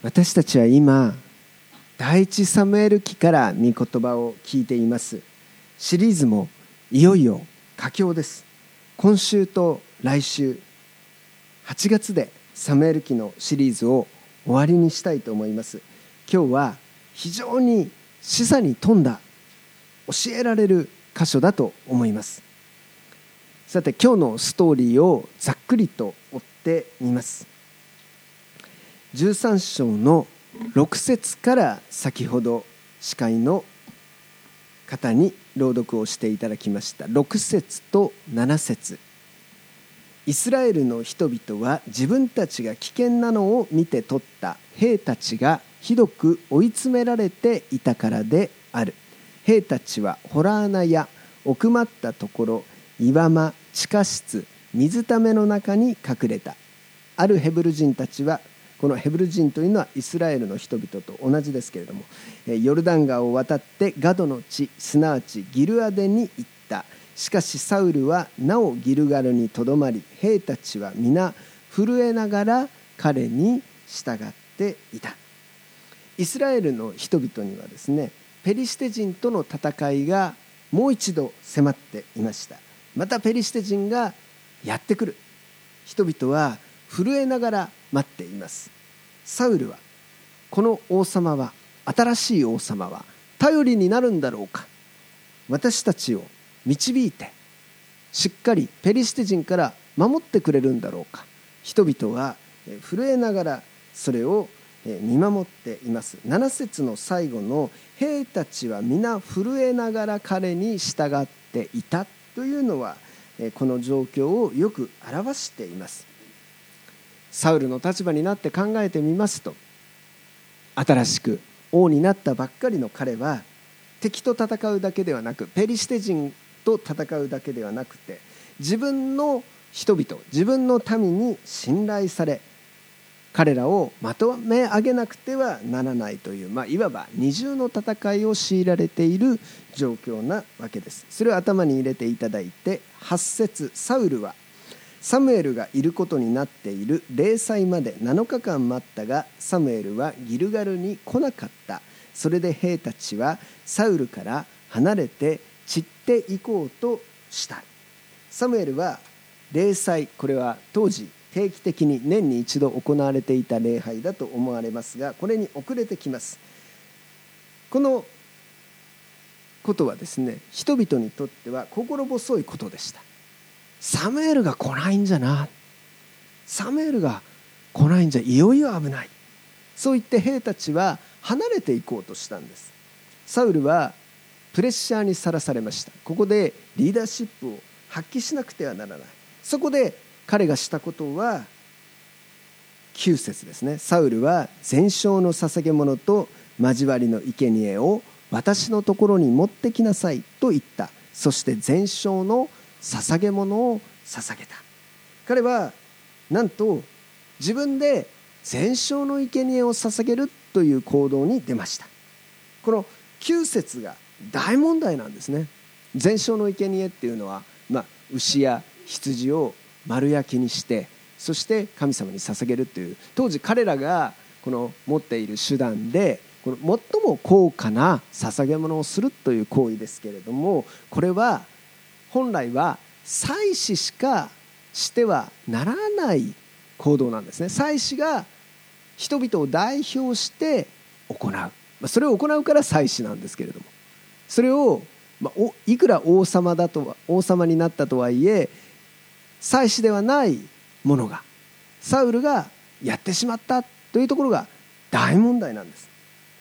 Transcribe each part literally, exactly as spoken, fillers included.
私たちは今第一サムエル記から御言葉を聞いています。シリーズもいよいよ佳境です。今週と来週はちがつでサムエル記のシリーズを終わりにしたいと思います。今日は非常に示唆に富んだ教えられる箇所だと思います。さて今日のストーリーをざっくりと追ってみます。じゅうさん章のろく節から先ほど司会の方に朗読をしていただきました。ろく節となな節。イスラエルの人々は自分たちが危険なのを見て取った兵たちがひどく追い詰められていたからである。兵たちは洞穴や奥まったところ、岩間、地下室、水ための中に隠れた。あるヘブル人たちは、このヘブル人というのはイスラエルの人々と同じですけれども、ヨルダン川を渡ってガドの地、すなわちギルアデに行った。しかしサウルはなおギルガルにとどまり、兵たちは皆震えながら彼に従っていた。イスラエルの人々にはですね、ペリシテ人との戦いがもう一度迫っていました。またペリシテ人がやってくる。人々は震えながら待っています。サウルは、この王様は、新しい王様は頼りになるんだろうか。私たちを導いてしっかりペリシテ人から守ってくれるんだろうか。人々は震えながらそれを見守っています。なな節の最後の兵たちは皆震えながら彼に従っていたというのは、この状況をよく表しています。サウルの立場になって考えてみますと、新しく王になったばっかりの彼は敵と戦うだけではなく、ペリシテ人と戦うだけではなくて、自分の人々、自分の民に信頼され、彼らをまとめ上げなくてはならないという、まあ、いわば二重の戦いを強いられている状況なわけです。それを頭に入れていただいて、はち節、サウルはサムエルがいることになっている礼祭までなのかかん待ったが、サムエルはギルガルに来なかった。それで兵たちはサウルから離れて散っていこうとした。サムエルは礼祭、これは当時定期的に年に一度行われていた礼拝だと思われますが、これに遅れてきます。このことはですね、人々にとっては心細いことでした。サムエルが来ないんじゃな、サムエルが来ないんじゃいよいよ危ない、そう言って兵たちは離れていこうとしたんです。サウルはプレッシャーにさらされました。ここでリーダーシップを発揮しなくてはならない。そこで彼がしたことはきゅう節ですね。サウルは全焼の捧げ物と交わりの生贄を私のところに持ってきなさいと言った。そして全焼の捧げ物を捧げた。彼はなんと自分で全焼の生贄を捧げるという行動に出ました。このきゅう節が大問題なんですね。全焼の生贄っていうのは、まあ、牛や羊を丸焼きにして、そして神様に捧げるという、当時彼らがこの持っている手段でこの最も高価な捧げ物をするという行為ですけれども、これは本来は祭司しかしてはならない行動なんですね。祭司が人々を代表して行う、それを行うから祭司なんですけれども、それを、まあ、いくら王様だとは王様になったとはいえ、祭司ではないものがサウルがやってしまったというところが大問題なんです。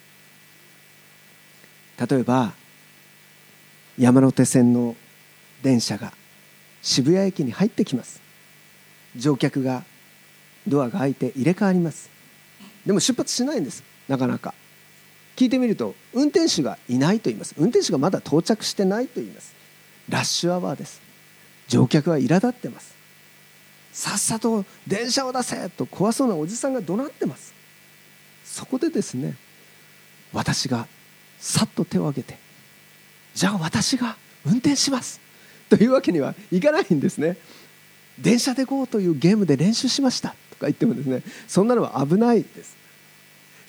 例えば山手線の電車が渋谷駅に入ってきます。乗客がドアが開いて入れ替わります。でも出発しないんです。なかなか聞いてみると、運転手がいないと言います。運転手がまだ到着してないと言います。ラッシュアワーです。乗客は苛立ってます。さっさと電車を出せと怖そうなおじさんが怒鳴ってます。そこでですね、私がさっと手を挙げて、じゃあ私が運転しますというわけにはいかないんですね。電車で ゴー というゲームで練習しましたとか言ってもですね、そんなのは危ないです。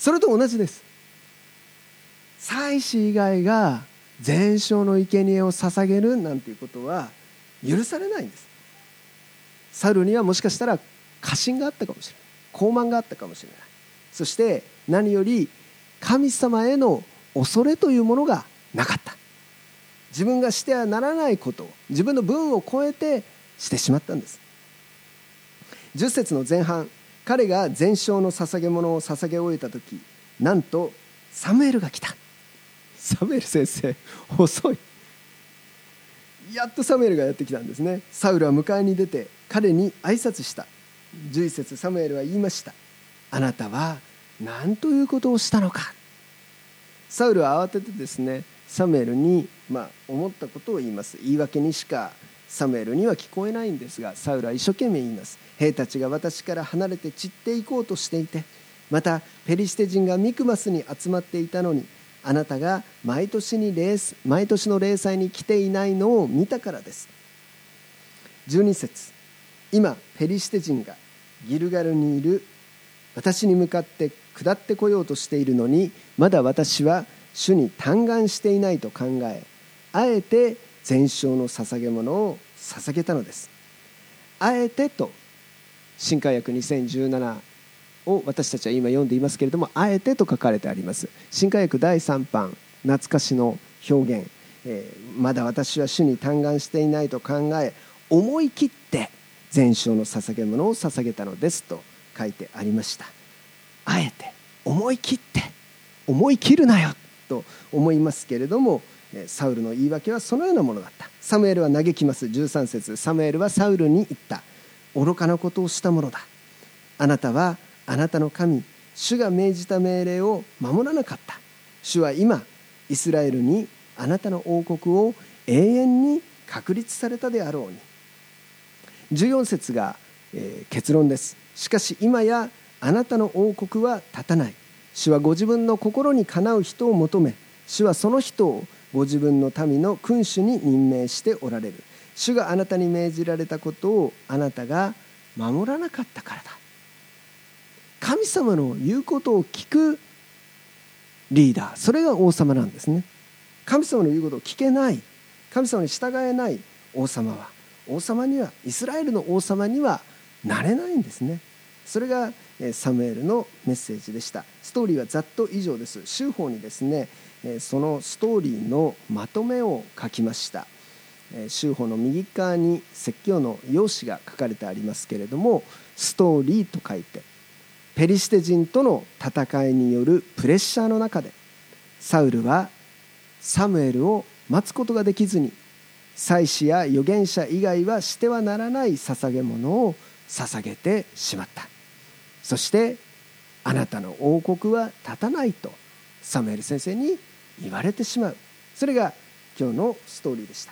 それと同じです。祭司以外が全焼の生贄を捧げるなんていうことは許されないんです。サウルにはもしかしたら過信があったかもしれない、傲慢があったかもしれない。そして何より神様への恐れというものがなかった。自分がしてはならないことを自分の分を超えてしてしまったんです。じゅっ節の前半、彼が全焼の捧げ物を捧げ終えた時、なんとサムエルが来た。サムエル先生遅い。やっとサムエルがやってきたんですね。サウルは迎えに出て彼に挨拶した。じゅういち節、サムエルは言いました。あなたは何ということをしたのか。サウルは慌ててですね、サムエルに、まあ、思ったことを言います。言い訳にしかサムエルには聞こえないんですが、サウルは一生懸命言います。兵たちが私から離れて散っていこうとしていて、またペリシテ人がミクマスに集まっていたのに、あなたが毎年に礼毎年の礼祭に来ていないのを見たからです。じゅうに節、今ペリシテ人がギルガルにいる私に向かって下ってこようとしているのに、まだ私は主に嘆願していないと考え、あえて全焼の捧げ物を捧げたのです。あえてと新海訳にせんじゅうななを私たちは今読んでいますけれども、あえてと書かれてあります。新海訳だいさん版、懐かしの表現、えー、まだ私は主に嘆願していないと考え、思い切って全焼の捧げ物を捧げたのですと書いてありました。あえて、思い切って、思い切るなよと思いますけれども、サウルの言い訳はそのようなものだった。サムエルは嘆きます。じゅうさん節、サムエルはサウルに言った。愚かなことをしたものだ。あなたはあなたの神主が命じた命令を守らなかった。主は今イスラエルにあなたの王国を永遠に確立されたであろうに。じゅうよん節が、えー、結論です。しかし今やあなたの王国は立たない。主はご自分の心にかなう人を求め、主はその人をご自分の民の君主に任命しておられる。主があなたに命じられたことをあなたが守らなかったからだ。神様の言うことを聞くリーダー、それが王様なんですね。神様の言うことを聞けない、神様に従えない王様は、王様には、イスラエルの王様にはなれないんですね。それがサムエルのメッセージでした。ストーリーはざっと以上です。修法にですね、そのストーリーのまとめを書きました。修法の右側に説教の用紙が書かれてありますけれども、ストーリーと書いて、ペリシテ人との戦いによるプレッシャーの中で、サウルはサムエルを待つことができずに、祭司や預言者以外はしてはならない捧げ物を捧げてしまった。そしてあなたの王国は立たないとサムエル先生に言われてしまう。それが今日のストーリーでした。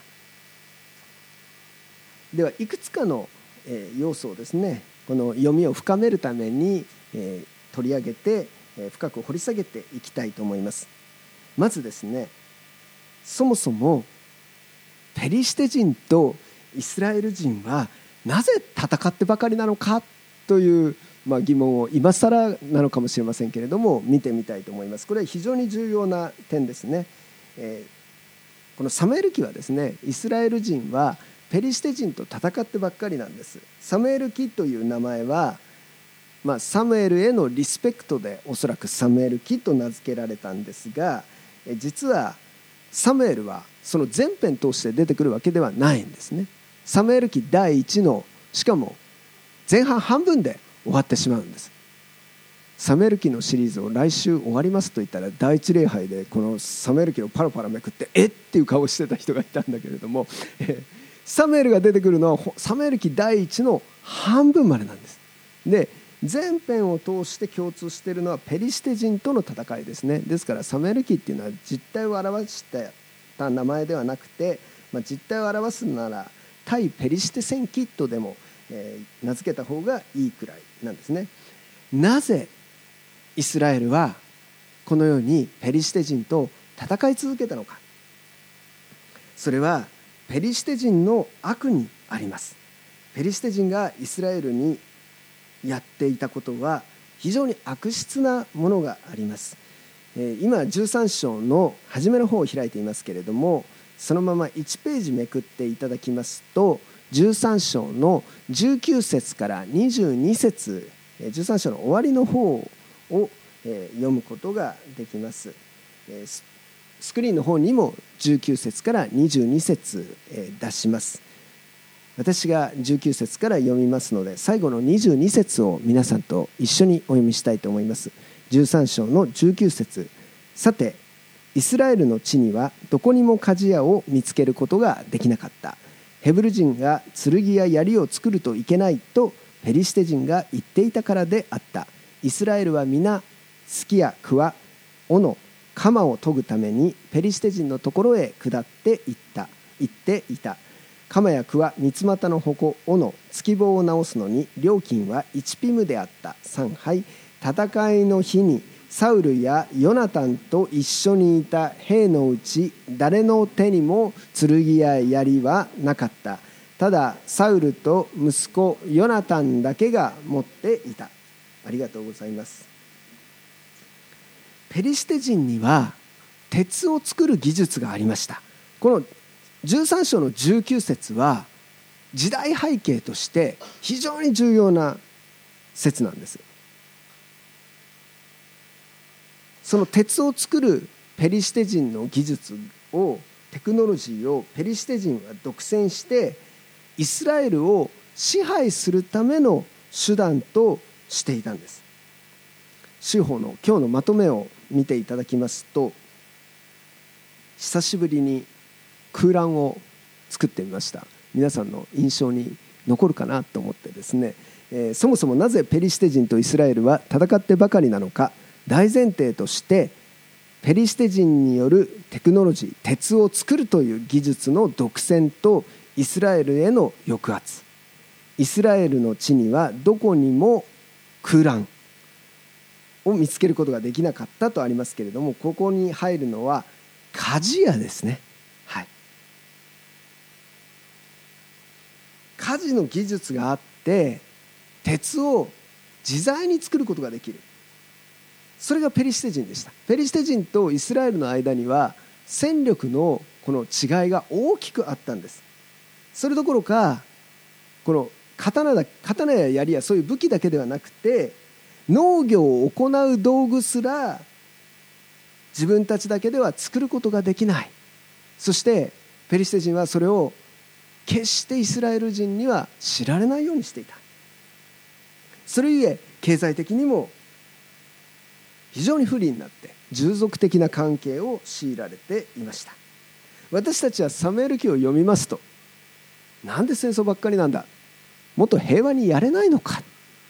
ではいくつかの要素をですね、この読みを深めるために取り上げて深く掘り下げていきたいと思います。まずですね、そもそもペリシテ人とイスラエル人はなぜ戦ってばかりなのかという、まあ、疑問を今更なのかもしれませんけれども見てみたいと思います。これは非常に重要な点ですね。えー、このサムエル記はですね、イスラエル人はペリシテ人と戦ってばっかりなんです。サムエル記という名前は、まあ、サムエルへのリスペクトでおそらくサムエル記と名付けられたんですが、実はサムエルはその全編通して出てくるわけではないんですね。サムエル記だいいちのしかも前半半分で終わってしまうんです。サムエル記のシリーズを来週終わりますと言ったら、第一礼拝でこのサムエル記をパラパラめくってえっていう顔をしてた人がいたんだけれども、サムエルが出てくるのはサムエル記だいいちの半分までなんです。で全編を通して共通しているのはペリシテ人との戦いですね。ですからサムエル記っていうのは実態を表した名前ではなくて、まあ、実態を表すなら対ペリシテ戦記とでも、えー、名付けた方がいいくらいなんですね。なぜイスラエルはこのようにペリシテ人と戦い続けたのか。それはペリシテ人の悪にあります。ペリシテ人がイスラエルにやっていたことは非常に悪質なものがあります。今じゅうさん章の初めの方を開いていますけれども、そのままいちページめくっていただきますと、じゅうさん章のじゅうきゅう節からにじゅうに節、じゅうさん章の終わりの方を読むことができます。スクリーンの方にもじゅうきゅう節からにじゅうに節出します。私がじゅうきゅう節から読みますので、最後のにじゅうに節を皆さんと一緒にお読みしたいと思います。じゅうさん章のじゅうきゅう節。さてイスラエルの地にはどこにも鍛冶屋を見つけることができなかった。ヘブル人が剣や槍を作るといけないとペリシテ人が言っていたからであった。イスラエルは皆すきやくわ、斧、鎌を研ぐためにペリシテ人のところへ下っていった行っていた。鎌やくわ、三つ股の矛、斧、突き棒を直すのに料金はいちピムであった。さんはい。戦いの日にサウルやヨナタンと一緒にいた兵のうち誰の手にも剣や槍はなかった。ただサウルと息子ヨナタンだけが持っていた。ありがとうございます。ペリシテ人には鉄を作る技術がありました。このじゅうさん章のじゅうきゅう節は時代背景として非常に重要な節なんです。その鉄を作るペリシテ人の技術を、テクノロジーをペリシテ人は独占してイスラエルを支配するための手段としていたんです。修法の今日のまとめを見ていただきますと、久しぶりに空欄を作ってみました。皆さんの印象に残るかなと思ってですね、えー、そもそもなぜペリシテ人とイスラエルは戦ってばかりなのか、大前提としてペリシテ人によるテクノロジー、鉄を作るという技術の独占とイスラエルへの抑圧、イスラエルの地にはどこにも空欄を見つけることができなかったとありますけれども、ここに入るのは鍛冶屋ですね。はい、鍛冶の技術があって鉄を自在に作ることができる。それがペリシテ人でした。ペリシテ人とイスラエルの間には戦力のこの違いが大きくあったんです。それどころか、この刀だ、刀や槍やそういう武器だけではなくて、農業を行う道具すら自分たちだけでは作ることができない。そしてペリシテ人はそれを決してイスラエル人には知られないようにしていた。それゆえ経済的にも非常に不利になって従属的な関係を強いられていました。私たちはサムエル記を読みますと、なんで戦争ばっかりなんだ、もっと平和にやれないのか、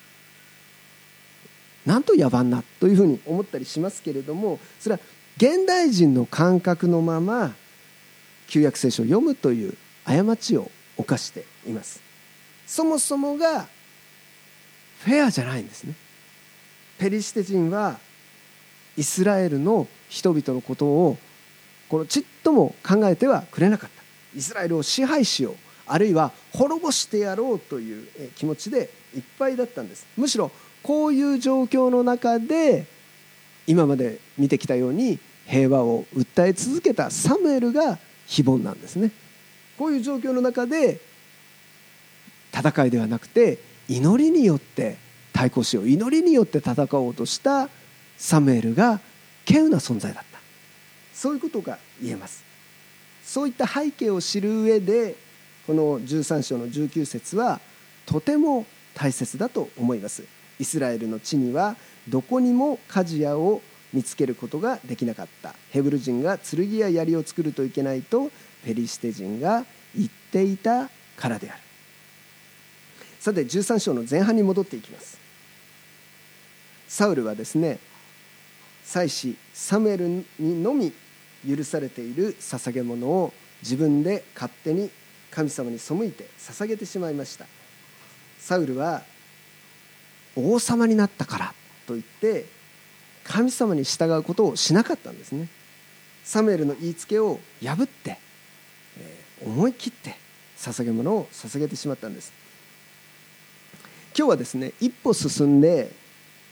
なんと野蛮なというふうに思ったりしますけれども、それは現代人の感覚のまま旧約聖書を読むという過ちを犯しています。そもそもがフェアじゃないんですね。ペリシテ人はイスラエルの人々のことをこのちっとも考えてはくれなかった。イスラエルを支配しよう、あるいは滅ぼしてやろうという気持ちでいっぱいだったんです。むしろこういう状況の中で今まで見てきたように平和を訴え続けたサムエルが非凡なんですね。こういう状況の中で戦いではなくて祈りによって対抗しよう、祈りによって戦おうとしたサムエルが稀有な存在だった。そういうことが言えます。そういった背景を知る上でこのじゅうさん章のじゅうきゅう節はとても大切だと思います。イスラエルの地にはどこにも鍛冶屋を見つけることができなかった。ヘブル人が剣や槍を作るといけないとペリシテ人が言っていたからである。さてじゅうさん章の前半に戻っていきます。サウルはですね、祭司サムエルにのみ許されている捧げ物を自分で勝手に神様に背いて捧げてしまいました。サウルは王様になったからと言って神様に従うことをしなかったんですね。サムエルの言いつけを破って、えー、思い切って捧げ物を捧げてしまったんです。今日はですね、一歩進んで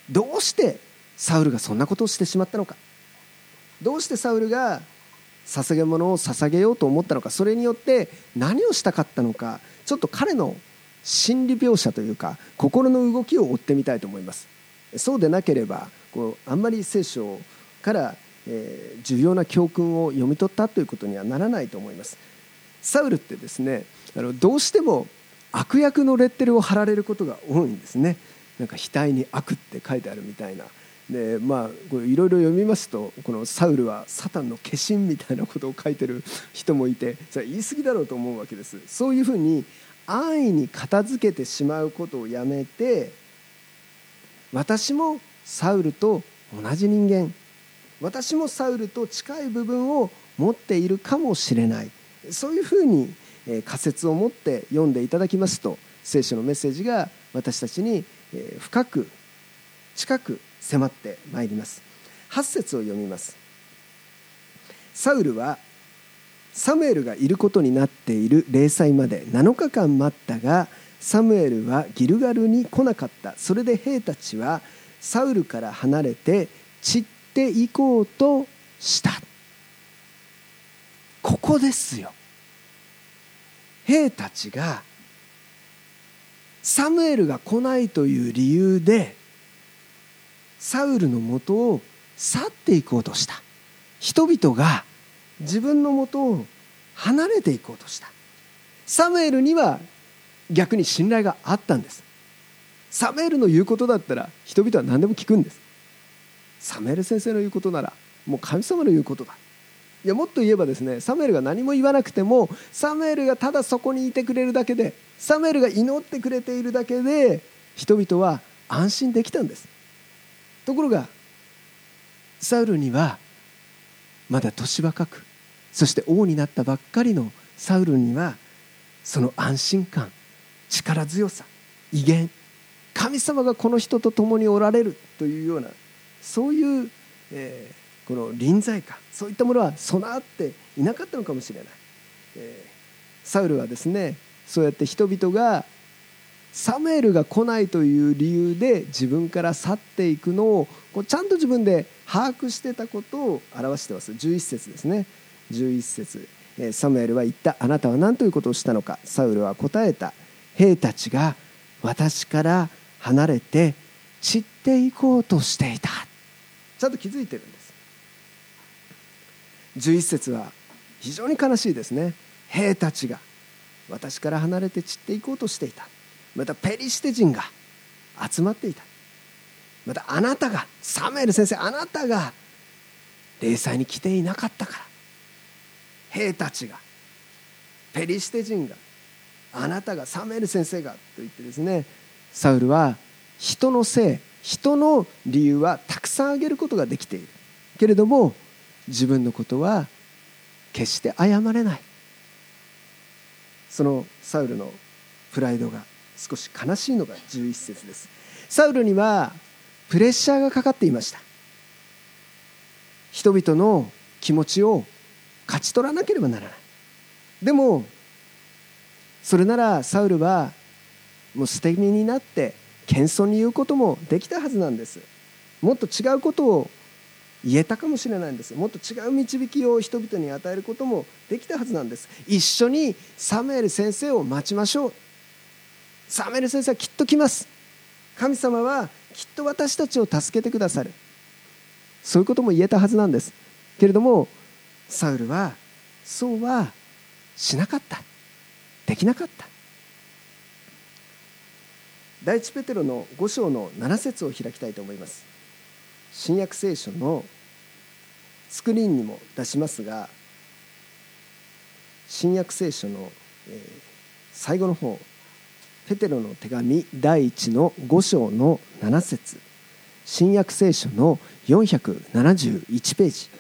どうしてサウルがそんなことをしてしまったのか、どうしてサウルが捧げ物を捧げようと思ったのか、それによって何をしたかったのか、ちょっと彼の心理描写というか心の動きを追ってみたいと思います。そうでなければこうあんまり聖書から、えー、重要な教訓を読み取ったということにはならないと思います。サウルってですね、あのどうしても悪役のレッテルを貼られることが多いんですね。なんか額に悪って書いてあるみたいな。でまあいろいろ読みますと、このサウルはサタンの化身みたいなことを書いてる人もいて、それは言い過ぎだろうと思うわけです。そういうふうに安易に片付けてしまうことをやめて、私もサウルと同じ人間、私もサウルと近い部分を持っているかもしれない、そういうふうに仮説を持って読んでいただきますと、聖書のメッセージが私たちに深く近く迫ってまいります。はち節を読みます。サウルはサムエルがいることになっている例祭までなのかかん待ったが、サムエルはギルガルに来なかった。それで兵たちはサウルから離れて散っていこうとした。ここですよ。兵たちがサムエルが来ないという理由でサウルのもとを去っていこうとした。人々が自分のもとを離れていこうとした。サムエルには逆に信頼があったんです。サムエルの言うことだったら人々は何でも聞くんです。サムエル先生の言うことならもう神様の言うことだ。いやもっと言えばですね、サムエルが何も言わなくても、サムエルがただそこにいてくれるだけで、サムエルが祈ってくれているだけで人々は安心できたんです。ところがサウルにはまだ年若く、そして王になったばっかりのサウルにはその安心感、力強さ、威厳、神様がこの人と共におられるというような、そういう、えーこの臨在感、そういったものは備わっていなかったのかもしれない。えー、サウルはですね、そうやって人々がサムエルが来ないという理由で自分から去っていくのをこうちゃんと自分で把握してたことを表しています。じゅういち節ですね。じゅういち節、えー、サムエルは言った。あなたは何ということをしたのか。サウルは答えた。兵たちが私から離れて散っていこうとしていた。ちゃんと気づいてるんです。じゅういち節は非常に悲しいですね。兵たちが私から離れて散っていこうとしていた。またペリシテ人が集まっていた。またあなたが、サムエル先生、あなたが例祭に来ていなかったから、兵たちが、ペリシテ人が、あなたが、サムエル先生がと言ってですね、サウルは人のせい、人の理由はたくさん挙げることができているけれども、自分のことは決して謝れない。そのサウルのプライドが少し悲しいのがじゅういち節です。サウルにはプレッシャーがかかっていました。人々の気持ちを勝ち取らなければならない。でもそれならサウルはもう捨て身になって謙遜に言うこともできたはずなんです。もっと違うことを言えたかもしれないんです。もっと違う導きを人々に与えることもできたはずなんです。一緒にサムエル先生を待ちましょう。サムエル先生はきっと来ます。神様はきっと私たちを助けてくださる。そういうことも言えたはずなんです。けれどもサウルはそうはしなかった。できなかった。第一ペテロのご章のなな節を開きたいと思います。新約聖書のスクリーンにも出しますが、新約聖書の、えー、最後の方、ペテロの手紙第一のご章のなな節、新約聖書のよんひゃくななじゅういちページ。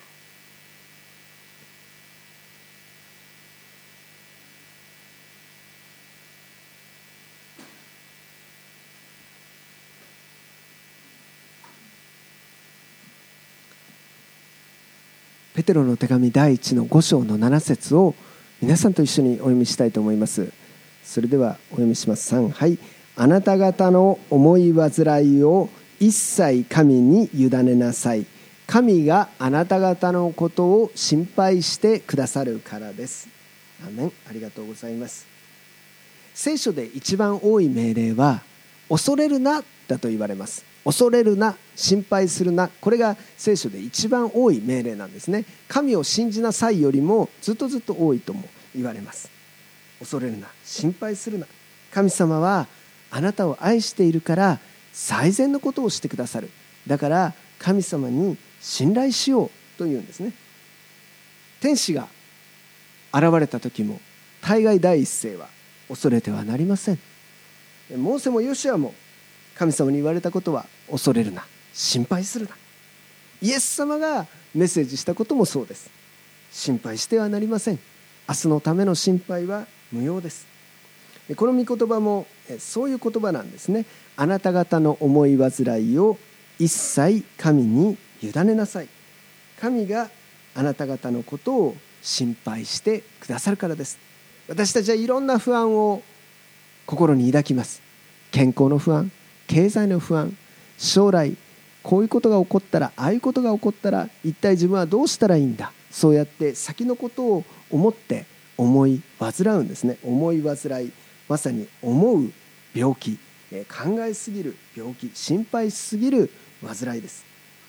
ペテロの手紙第一のご章のなな節を皆さんと一緒にお読みしたいと思います。それではお読みします。さん、はい。あなた方の思い煩いを一切神に委ねなさい。神があなた方のことを心配してくださるからです。アーメン。ありがとうございます。聖書で一番多い命令は恐れるなだと言われます。恐れるな、心配するな、これが聖書で一番多い命令なんですね。神を信じなさいよりもずっとずっと多いとも言われます。恐れるな、心配するな、神様はあなたを愛しているから最善のことをしてくださる。だから神様に信頼しようというんですね。天使が現れた時も大概第一声は恐れてはなりません。モーセもヨシュアも神様に言われたことは恐れるな、心配するな。イエス様がメッセージしたこともそうです。心配してはなりません。明日のための心配は無用です。この御言葉もそういう言葉なんですね。あなた方の思い煩いを一切神に委ねなさい。神があなた方のことを心配してくださるからです。私たちはいろんな不安を心に抱きます。健康の不安、経済の不安、将来こういうことが起こったら、ああいうことが起こったら一体自分はどうしたらいいんだ、そうやって先のことを思って思い煩うんですね。思い煩い、まさに思う病気、考えすぎる病気、心配しすぎる煩いです。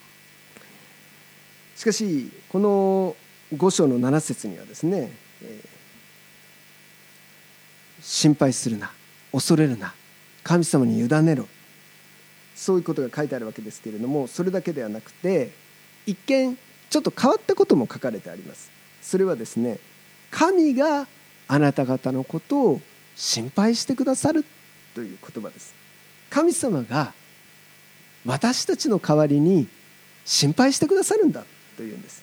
しかしこのご章のなな節にはですね、えー、心配するな、恐れるな、神様に委ねろ、そういうことが書いてあるわけですけれども、それだけではなくて一見ちょっと変わったことも書かれてあります。それはですね、神があなた方のことを心配してくださるという言葉です。神様が私たちの代わりに心配してくださるんだというんです。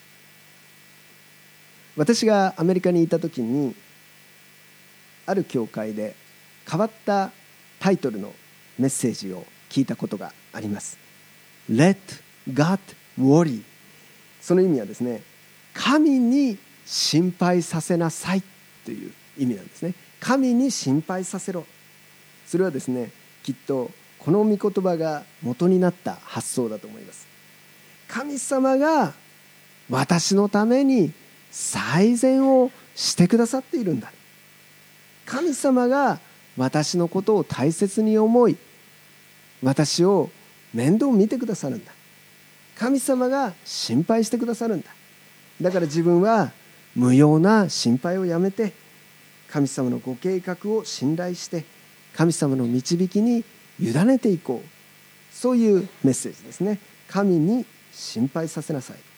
私がアメリカにいた時にある教会で変わったタイトルのメッセージを聞いたことがあります。 Let God worry。 その意味はですね、神に心配させなさいという意味なんですね。神に心配させろ。それはですね、きっとこの御言葉が元になった発想だと思います。神様が私のために最善をしてくださっているんだ。神様が私のことを大切に思い、私を面倒見てくださるんだ。神様が心配してくださるんだ。だから自分は無用な心配をやめて、神様のご計画を信頼して神様の導きに委ねていこう。そういうメッセージですね。神に心配させなさい。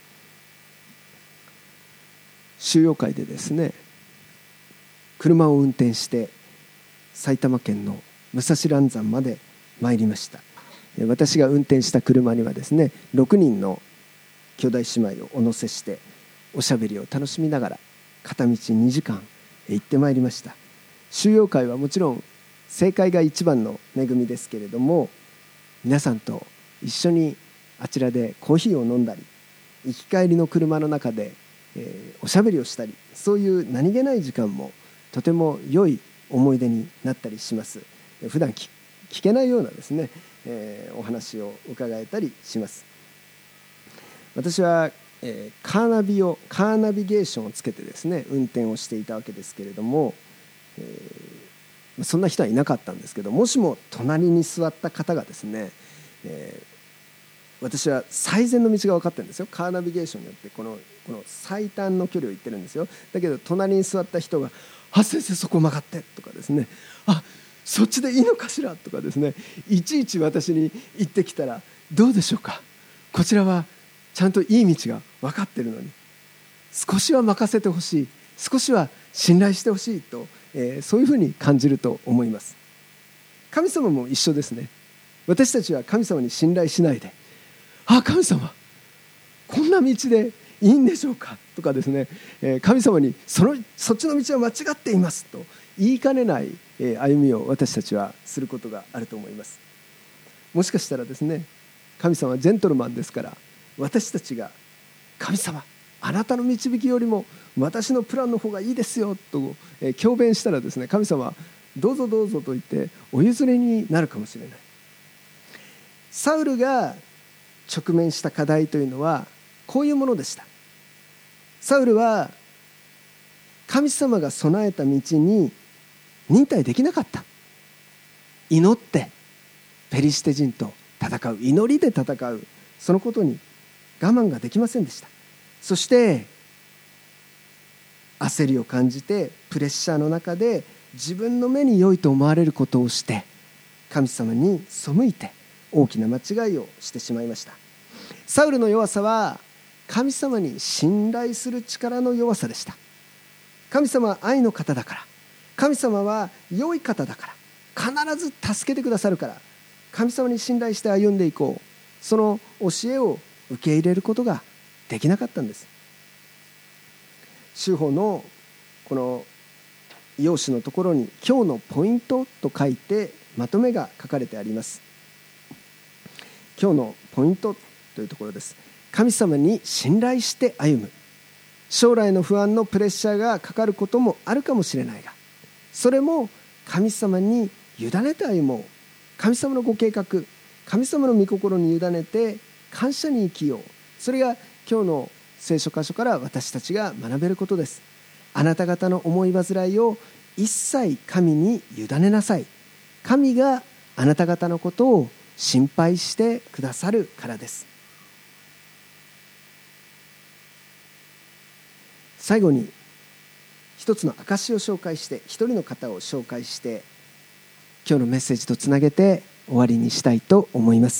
収容会でですね、車を運転して埼玉県の武蔵嵐山まで参りました。私が運転した車にはですね、ろくにんの兄弟姉妹をお乗せしておしゃべりを楽しみながら片道にじかん行ってまいりました。収容会はもちろん正解が一番の恵みですけれども、皆さんと一緒にあちらでコーヒーを飲んだり、行き帰りの車の中で、えー、おしゃべりをしたり、そういう何気ない時間もとても良い思い出になったりします。普段 聞, 聞けないようなですね、えー、お話を伺えたりします。私は、えー、カーナビをカーナビゲーションをつけてですね、運転をしていたわけですけれども、えー、そんな人はいなかったんですけど、もしも隣に座った方がですね、えー私は最善の道が分かってるんですよ。カーナビゲーションによってこの、この最短の距離を行ってるんですよ。だけど隣に座った人が「あ、先生そこ曲がって」とかですね「あ、そっちでいいのかしら」とかですね、いちいち私に言ってきたらどうでしょうか。こちらはちゃんといい道が分かってるのに、少しは任せてほしい、少しは信頼してほしいと、えー、そういうふうに感じると思います。神様も一緒ですね。私たちは神様に信頼しないで、あ、神様こんな道でいいんでしょうかとかですね、神様に そ, のそっちの道は間違っていますと言いかねない歩みを私たちはすることがあると思います。もしかしたらですね、神様はジェントルマンですから、私たちが神様あなたの導きよりも私のプランの方がいいですよと強弁したらですね、神様はどうぞどうぞと言ってお譲りになるかもしれない。 サウルが直面した課題というのはこういうものでした。サウルは神様が備えた道に忍耐できなかった。祈ってペリシテ人と戦う、祈りで戦う、そのことに我慢ができませんでした。そして焦りを感じてプレッシャーの中で自分の目に良いと思われることをして神様に背いて大きな間違いをしてしまいました。サウルの弱さは神様に信頼する力の弱さでした。神様は愛の方だから、神様は良い方だから、必ず助けてくださるから、神様に信頼して歩んでいこう、その教えを受け入れることができなかったんです。修法のこの用紙のところに今日のポイントと書いてまとめが書かれてあります。今日のポイントというところです。神様に信頼して歩む。将来の不安のプレッシャーがかかることもあるかもしれないが、それも神様に委ねて歩もう。神様のご計画、神様の御心に委ねて感謝に生きよう。それが今日の聖書箇所から私たちが学べることです。あなた方の思い煩いを一切神に委ねなさい。神があなた方のことを心配してくださるからです。最後に一つの証を紹介して、一人の方を紹介して今日のメッセージとつなげて終わりにしたいと思います。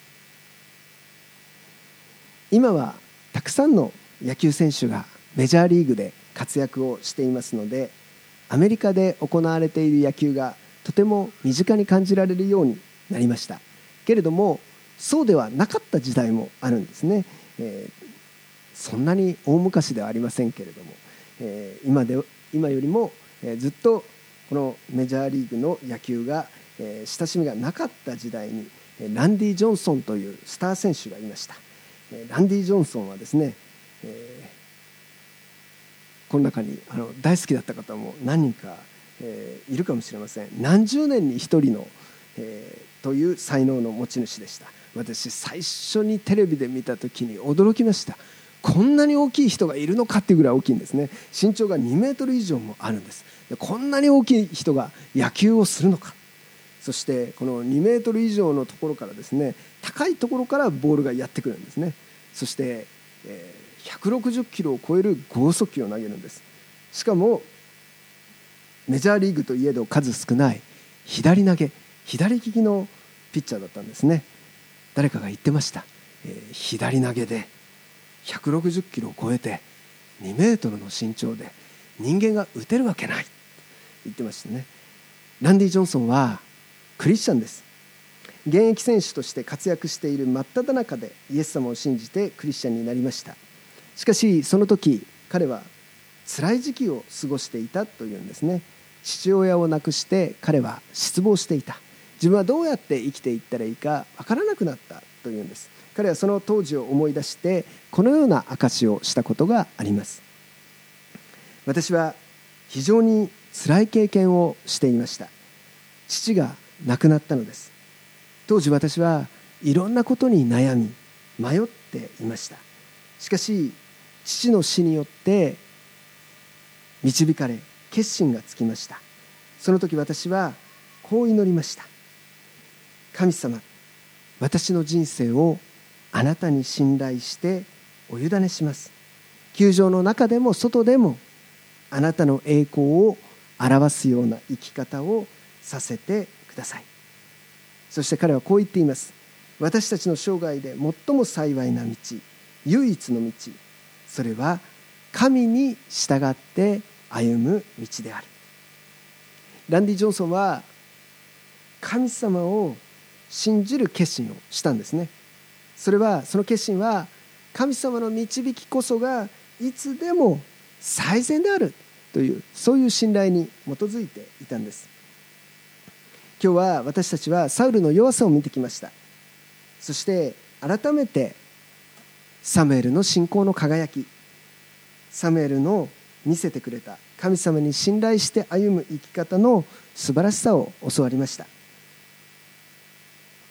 今はたくさんの野球選手がメジャーリーグで活躍をしていますので、アメリカで行われている野球がとても身近に感じられるようになりました。けれどもそうではなかった時代もあるんですね。えー、そんなに大昔ではありませんけれども、えー、今で今よりも、えー、ずっとこのメジャーリーグの野球が、えー、親しみがなかった時代にランディ・ジョンソンというスター選手がいました。ランディ・ジョンソンはですね、えー、この中にあの大好きだった方も何人か、えー、いるかもしれません。何十年に一人の、えー、という才能の持ち主でした。私最初にテレビで見た時に驚きました。こんなに大きい人がいるのかっていうぐらい大きいんですね。身長がにメートル以上もあるんです。こんなに大きい人が野球をするのか。そしてこのにメートル以上のところからですね、高いところからボールがやってくるんですね。そして、えー、ひゃくろくじゅっキロを超える剛速球を投げるんです。しかもメジャーリーグといえど数少ない左投げ、左利きのピッチャーだったんですね。誰かが言ってました。えー、左投げでひゃくろくじゅっキロを超えてにメートルの身長で人間が打てるわけないって言ってましたね。ランディ・ジョンソンはクリスチャンです。現役選手として活躍している真っ只中でイエス様を信じてクリスチャンになりました。しかしその時彼は辛い時期を過ごしていたというんですね。父親を亡くして彼は失望していた。自分はどうやって生きていったらいいか分からなくなったというんです。彼はその当時を思い出してこのような証しをしたことがあります。私は非常に辛い経験をしていました。父が亡くなったのです。当時私はいろんなことに悩み迷っていました。しかし父の死によって導かれ決心がつきました。その時私はこう祈りました。神様、私の人生をあなたに信頼してお委ねします。球場の中でも外でもあなたの栄光を表すような生き方をさせてください。そして彼はこう言っています。私たちの生涯で最も幸いな道、唯一の道、それは神に従って歩む道である。ランディ・ジョンソンは神様を信じる決心をしたんですね。それはその決心は神様の導きこそがいつでも最善であるという、そういう信頼に基づいていたんです。今日は私たちはサウルの弱さを見てきました。そして改めてサムエルの信仰の輝き、サムエルの見せてくれた神様に信頼して歩む生き方の素晴らしさを教わりました。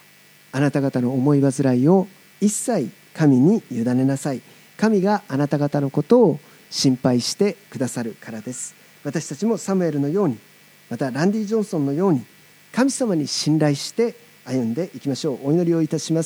あなた方の思い煩いを一切神に委ねなさい。神があなた方のことを心配してくださるからです。私たちもサムエルのように、またランディ・ジョンソンのように、神様に信頼して歩んでいきましょう。お祈りをいたします。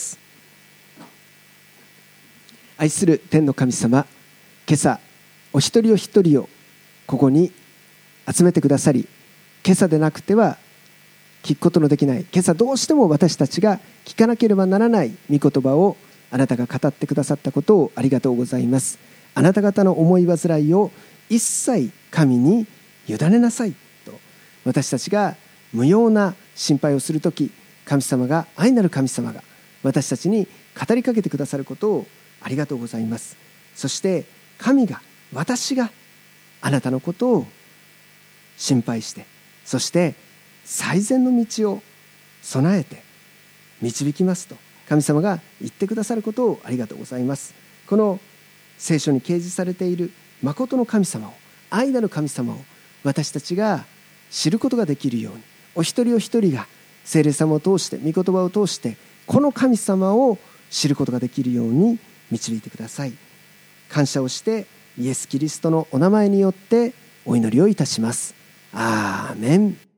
愛する天の神様、今朝お一人お一人をここに集めてくださり、今朝でなくては聞くことのできない、今朝どうしても私たちが聞かなければならない御言葉をあなたが語ってくださったことをありがとうございます。あなた方の思い煩いを一切神に委ねなさいと、私たちが無用な心配をするとき、神様が、愛なる神様が私たちに語りかけてくださることをありがとうございます。そして神が、私があなたのことを心配して、そして最善の道を備えて導きますと神様が言ってくださることをありがとうございます。この聖書に掲示されている誠の神様を、愛なる神様を私たちが知ることができるように、お一人お一人が聖霊様を通して、御言葉を通してこの神様を知ることができるように導いてください。感謝をしてイエス・キリストのお名前によってお祈りをいたします。アーメン。